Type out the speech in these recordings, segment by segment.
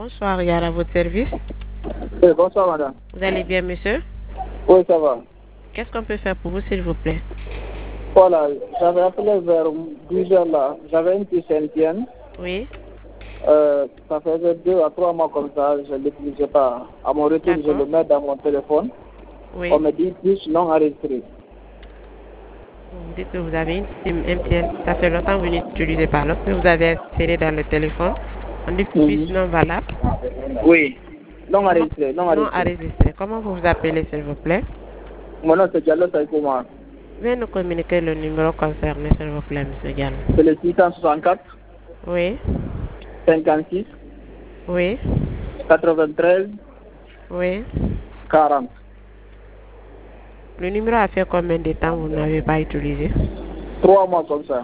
Bonsoir, Yara, à votre service. Oui, bonsoir madame. Vous allez bien, monsieur? Oui, ça va. Qu'est-ce qu'on peut faire pour vous, s'il vous plaît? Voilà, j'avais appelé vers 12 heures là. J'avais une puce indienne. Oui. Ça faisait 2 à 3 mois comme ça, je ne l'utilisais pas. À mon retour, je le mets dans mon téléphone. Oui. On me dit puce non enregistrée. Vous dites que vous avez une SIM MTN. Ça fait longtemps que vous n'utilisez pas. Lorsque vous avez inséré dans le téléphone, on dit puce non valable. Oui, non enregistré, non Non enregistré. enregistré. Comment vous vous appelez, s'il vous plaît? Mon nom c'est Diallo Saïkouma. Veuillez nous communiquer le numéro concerné, s'il vous plaît, monsieur Diallo. C'est le 664 Oui. 56 Oui. 93 Oui. 40. Le numéro a fait combien de temps vous n'avez pas utilisé? 3 mois comme ça.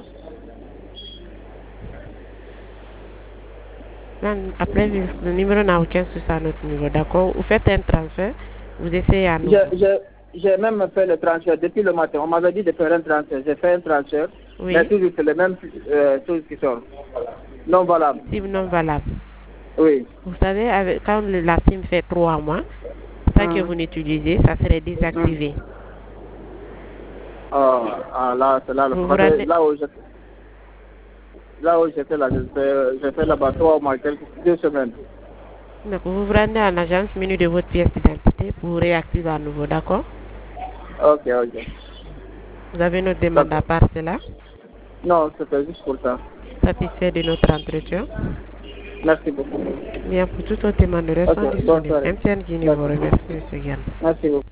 Après, le numéro n'a aucun souci à notre niveau, d'accord? Vous faites un transfert, vous essayez à nouveau. J'ai même fait le transfert depuis le matin. On m'avait dit de faire un transfert. J'ai fait un transfert. Oui. Mais toujours c'est les mêmes choses qui sont non valables. SIM non valable. Oui. Vous savez, quand la SIM fait 3 mois, sans que vous n'utilisez, ça serait désactivé. Là, c'est là. Là où j'étais là, j'ai fait là-bas 3 mois, 2 semaines. Donc, vous vous rendez à l'agence menu de votre pièce d'identité pour réactiver à nouveau, d'accord? Ok. Vous avez notre demande à part cela? Non, c'était juste pour ça. Satisfait de notre entretien? Merci beaucoup. Bien, pour toute autre demande de réponse, Bonne soirée. MTN Guinée vous remercie, monsieur Yann. Merci beaucoup.